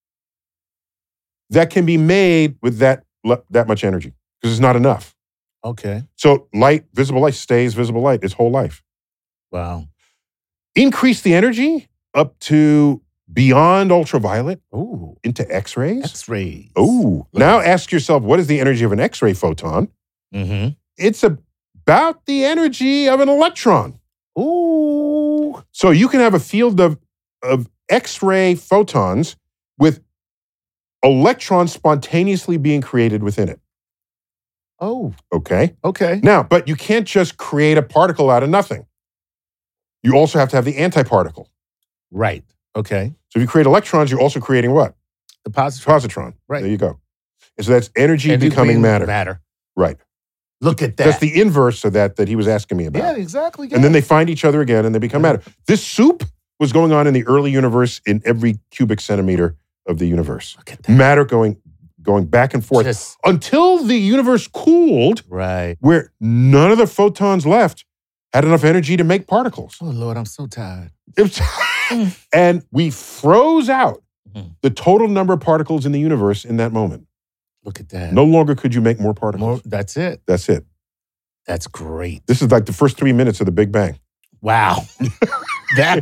that can be made with that that much energy because it's not enough. Okay. So light, visible light stays visible light its whole life. Wow. Increase the energy up to beyond ultraviolet Ooh. into X-rays. X-rays. Oh, now ask yourself, what is the energy of an X-ray photon? Mm-hmm. It's about the energy of an electron. Ooh. So you can have a field of, of X-ray photons with electrons spontaneously being created within it. Oh. Okay? Okay. Now, but you can't just create a particle out of nothing. You also have to have the antiparticle. Right. Okay. So if you create electrons, you're also creating what? The positron. Positron. Right. There you go. And so that's energy And it becoming being matter. Matter. Right. Look at that. That's the inverse of that that he was asking me about. Yeah, exactly. And then they find each other again and they become matter. This soup was going on in the early universe in every cubic centimeter of the universe. Look at that. Matter going going back and forth Just- until the universe cooled, Right. where none of the photons left had enough energy to make particles. Oh, Lord, I'm so tired. It was- and we froze out Mhm. the total number of particles in the universe in that moment. Look at that. No longer could you make more particles. More, that's it. That's it. That's great. This is like the first three minutes of the Big Bang. Wow. that.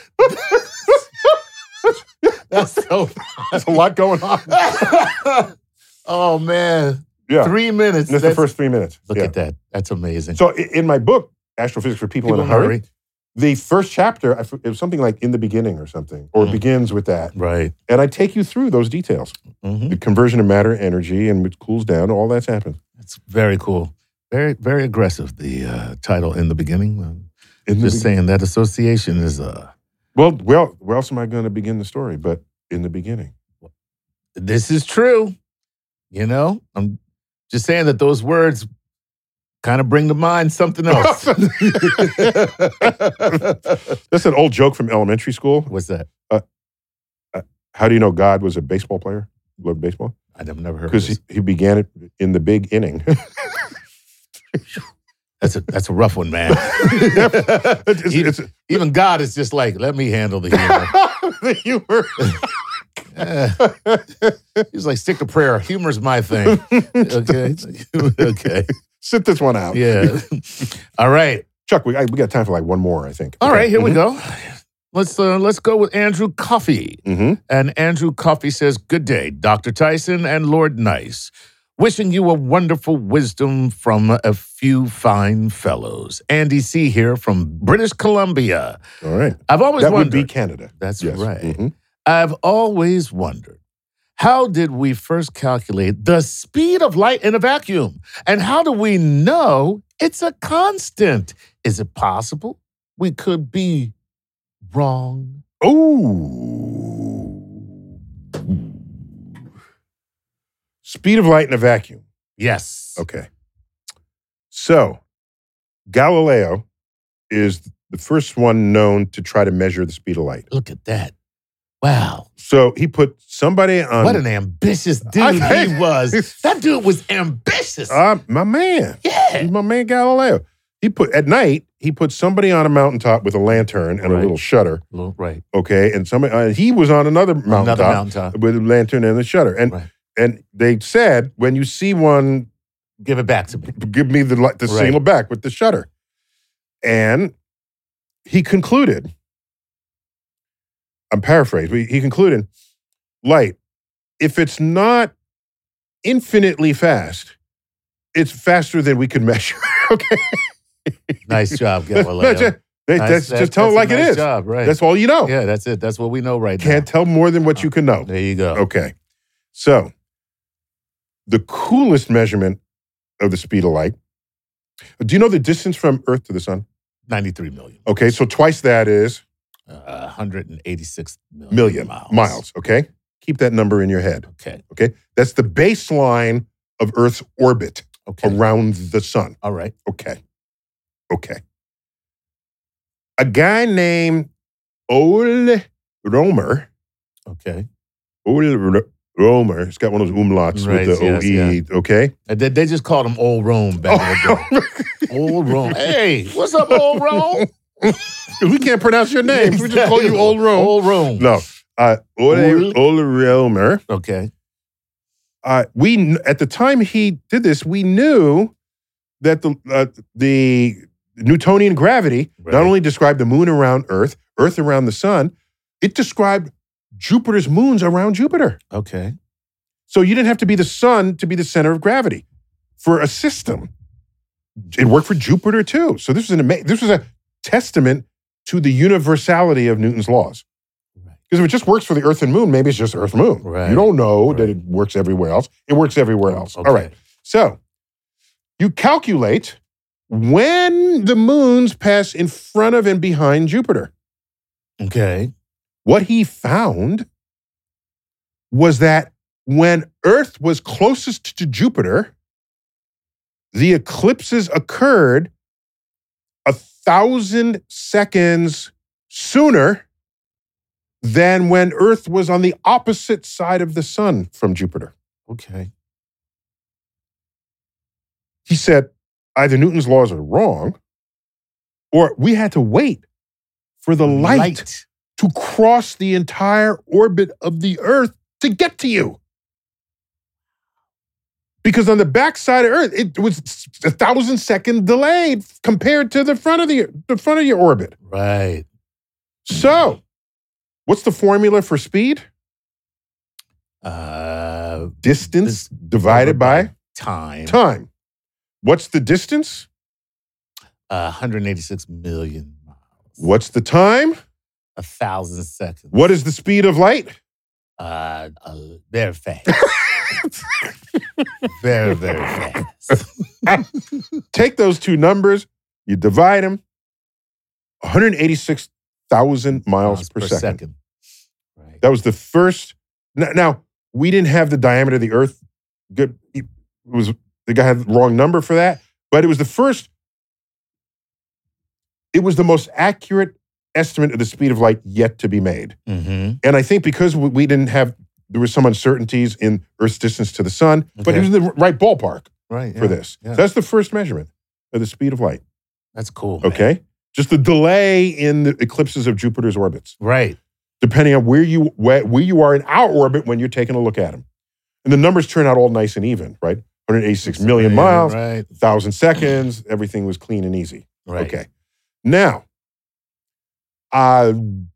That's so. There's a lot going on. Oh, man. Yeah. Three minutes. That's, the first three minutes. Look Yeah. at that. That's amazing. So i- in my book, Astrophysics for People, People in a Hurry, the first chapter, I f- it was something like In the Beginning or something, or Mhm. begins with that. Right. And I take you through those details. Mm-hmm. The conversion of matter, energy, and it cools down, all that's happened. That's very cool. Very, very aggressive, the uh, title in the beginning. Um, In the just be- saying that association is, uh, Well, well, where else am I going to begin the story but in the beginning? this is true. You know, I'm just saying that those words kind of bring to mind something else. That's an old joke from elementary school. What's that? How do you know God was a baseball player? Loved baseball? I've never heard of Because this. he, he began it in the big inning. That's a that's a rough one, man. It's- even, it's- even God is just like, let me handle the humor. the humor. Eh. He's like, stick to prayer. Humor's my thing. Okay. Okay. Sit this one out. Yeah. All right. Chuck, we, I, we got time for like one more, I think. All right, here we go. Let's uh, let's go with Andrew Coffey. Mm-hmm. And Andrew Coffey says, "Good day, Doctor Tyson and Lord Nice. Wishing you a wonderful wisdom from a few fine fellows. Andy C. here from British Columbia. All right. I've always That wondered. would be Canada. That's Yes. right. Mhm. I've always wondered, how did we first calculate the speed of light in a vacuum? And how do we know it's a constant? Is it possible we could be wrong?" Oh. Speed of light in a vacuum. Yes. Okay. So, Galileo is the first one known to try to measure the speed of light. Look at that. Wow. So, he put somebody on. What an ambitious dude I- he was. That dude was ambitious. Uh, my man. yeah. He's my man Galileo. He put, at night, he put somebody on a mountaintop with a lantern and Right. a little shutter. Well, right. Okay. And somebody, uh, he was on another mountaintop, Another mountaintop. with a lantern and a shutter. And Right. and they said, when you see one, Give it back to me. give me the light, the Right. signal back with the shutter. And he concluded, I'm paraphrasing, but he concluded, light, if it's not infinitely fast, it's faster than we can measure. Okay. Nice job, That's, Galileo. that's, it. They- Nice- that's- that- just tell it that's a like it nice is. Job, right. That's all you know. Yeah, that's it. That's what we know right Can't now. tell more than what you can know. There you go. Okay. So, the coolest measurement of the speed of light. Do you know the distance from Earth to the sun? ninety-three million. Okay, so twice that is Uh, one hundred eighty-six million, million miles. miles. Okay, keep that number in your head. Okay. Okay, that's the baseline of Earth's orbit Okay. around the sun. All right. Okay, okay. A guy named Ole Romer. Okay. Ole Ro- Romer. He's got one of those umlauts Right, with the yes, O E. Okay. And they, they just called him Old Rome back in the day. Old Rome. Hey, what's up, Old Rome? We can't pronounce your name. We just call you Old Rome. Old Rome. No. Uh, Ole, Ole- Ole Romer. Okay. Uh, we kn- at the time he did this, we knew that the uh, the Newtonian gravity Right. not only described the moon around Earth, Earth around the sun, it described Jupiter's moons around Jupiter. Okay. So you didn't have to be the sun to be the center of gravity for a system. It worked for Jupiter too. So this was an ama- this was a testament to the universality of Newton's laws. Right. Because if it just works for the Earth and Moon, maybe it's just Earth and Moon. Right. You don't know Right. that it works everywhere else. It works everywhere else. Okay. All right. So you calculate when the moons pass in front of and behind Jupiter. Okay. What he found was that when Earth was closest to Jupiter, the eclipses occurred a thousand seconds sooner than when Earth was on the opposite side of the sun from Jupiter. Okay. He said either Newton's laws are wrong, or we had to wait for the light, Light. to cross the entire orbit of the Earth to get to you. Because on the backside of Earth, it was a thousand second delayed compared to the front of the, the front of your orbit. Right. So, what's the formula for speed? Uh, Distance this- divided by time. time. What's the distance? Uh, one hundred eighty-six million miles. What's the time? A thousand seconds. What is the speed of light? Uh, uh very fast. very, very fast. Take those two numbers, you divide them, one hundred eighty-six thousand miles per, second. Right. That was the first. Now, now, we didn't have the diameter of the Earth. Good. It was the guy had the wrong number for that, but it was the first. It was the most accurate estimate of the speed of light yet to be made. Mm-hmm. And I think because we we didn't have, there were some uncertainties in Earth's distance to the sun, but Okay. it was in the right ballpark Right. for yeah, this. yeah. So that's the first measurement of the speed of light. That's cool. man. Okay, just the delay in the eclipses of Jupiter's orbits, Right. depending on where you where, where you are in our orbit when you're taking a look at them, and the numbers turn out all nice and even, right? one hundred eighty-six million miles, Right. thousand seconds, everything was clean and easy. Right. Okay, now, uh,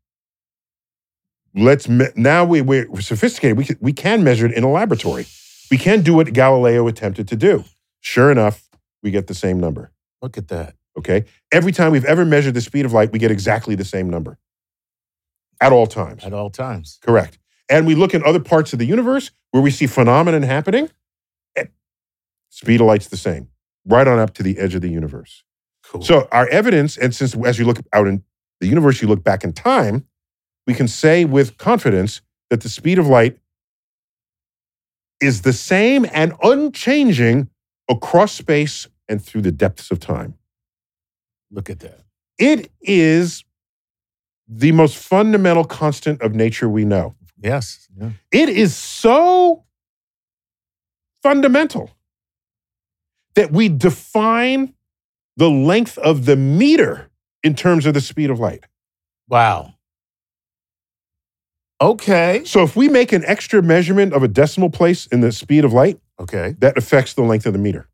let's me- now we we're sophisticated. We can, we can measure it in a laboratory. We can do what Galileo attempted to do. Sure enough, we get the same number. Look at that. Okay. Every time we've ever measured the speed of light, we get exactly the same number at all times. At all times. Correct. And we look at other parts of the universe where we see phenomenon happening. eh, Speed of light's the same, right on up to the edge of the universe. Cool. So our evidence, and since as you look out in the universe, you look back in time, we can say with confidence that the speed of light is the same and unchanging across space and through the depths of time. Look at that. It is the most fundamental constant of nature we know. Yes. Yeah. It is so fundamental that we define the length of the meter in terms of the speed of light. Wow. Okay. So if we make an extra measurement of a decimal place in the speed of light, Okay. that affects the length of the meter.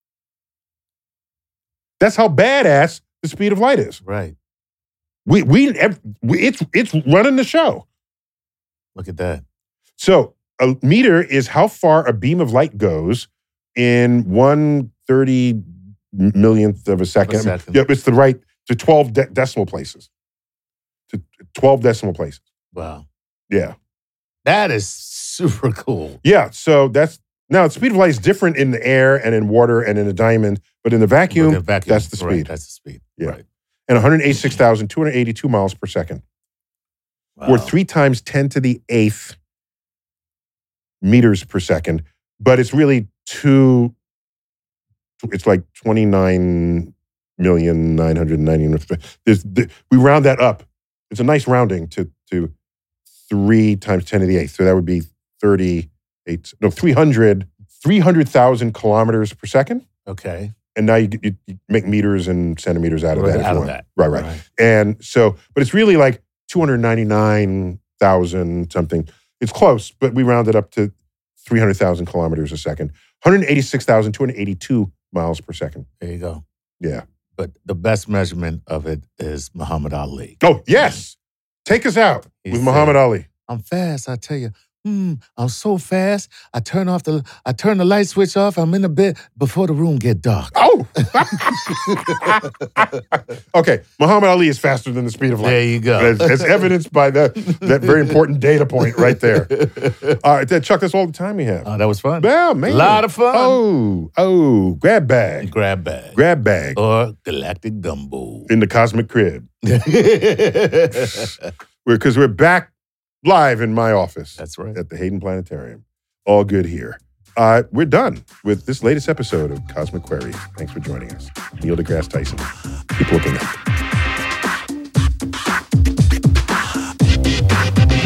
That's how badass the speed of light is. Right. We, we, ev- we it's, it's running the show. Look at that. So a meter is how far a beam of light goes in one thirty millionth of a second. second. Yep, it's the right to twelve de- decimal places. To twelve decimal places. Wow. Yeah. That is super cool. Yeah. So that's now the speed of light is different in the air and in water and in a diamond, but in the vacuum, With the vacuum, that's the speed. Right, that's the speed. Yeah. Right. And one hundred eighty-six thousand two hundred eighty-two miles per second. Wow. Or three times ten to the eighth meters per second. But it's really two, it's like twenty-nine million nine hundred ninety-nine. There's, the, we round that up. It's a nice rounding to, to three times ten to the eighth. So that would be thirty-eight, no, three hundred, three hundred thousand kilometers per second. Okay. And now you, you, you make meters and centimeters out of that. if Out you of want. that. Right, right. And so, but it's really like two hundred ninety-nine thousand something. It's close, but we round it up to three hundred thousand kilometers a second. one hundred eighty-six thousand two hundred eighty-two miles per second. There you go. Yeah. But the best measurement of it is Muhammad Ali. Oh, yes. Take us out He with said- Muhammad Ali. I'm fast, I tell you. Hmm, I'm so fast. I turn off the I turn the light switch off. I'm in the bed before the room get dark. Oh! Okay, Muhammad Ali is faster than the speed of light. There you go. As, as evidenced by the, that very important data point right there. All right, then, Chuck, that's all the time we have. Oh, that was fun. Well, man. Lot of fun. Oh, oh, grab bag. Grab bag. Grab bag Or galactic gumbo. in the cosmic crib. Because we're, we're back live in my office. That's right. At the Hayden Planetarium. All good here. Uh, we're done with this latest episode of Cosmic Queries. Thanks for joining us. Neil deGrasse Tyson. Keep looking up.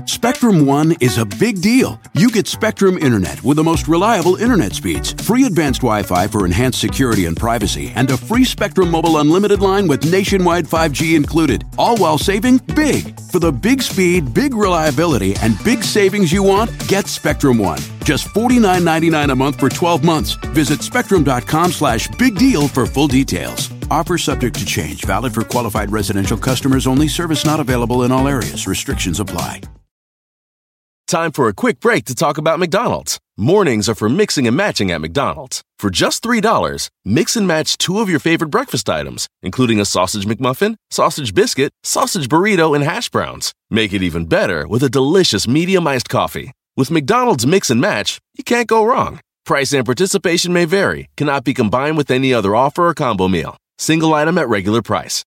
Spectrum One is a big deal. You get Spectrum Internet with the most reliable internet speeds, free advanced Wi-Fi for enhanced security and privacy, and a free Spectrum Mobile Unlimited line with nationwide five G included, all while saving big. For the big speed, big reliability, and big savings you want, get Spectrum One. Just forty-nine ninety-nine a month for twelve months. Visit spectrum.com slash big deal for full details. Offer subject to change. Valid for qualified residential customers only. Service not available in all areas. Restrictions apply. Time for a quick break to talk about McDonald's. Mornings are for mixing and matching at McDonald's. For just three dollars, mix and match two of your favorite breakfast items, including a sausage McMuffin, sausage biscuit, sausage burrito, and hash browns. Make it even better with a delicious medium iced coffee. With McDonald's Mix and Match, you can't go wrong. Price and participation may vary, cannot be combined with any other offer or combo meal. Single item at regular price.